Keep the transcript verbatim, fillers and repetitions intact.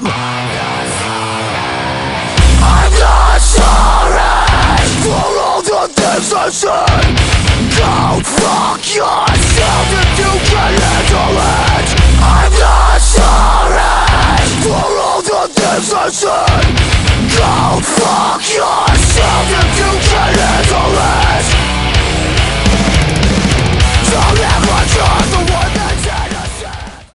am. I'm not sorry for all the things I said. Go fuck yourself if you can handle it. I'm not sorry for all the things I said.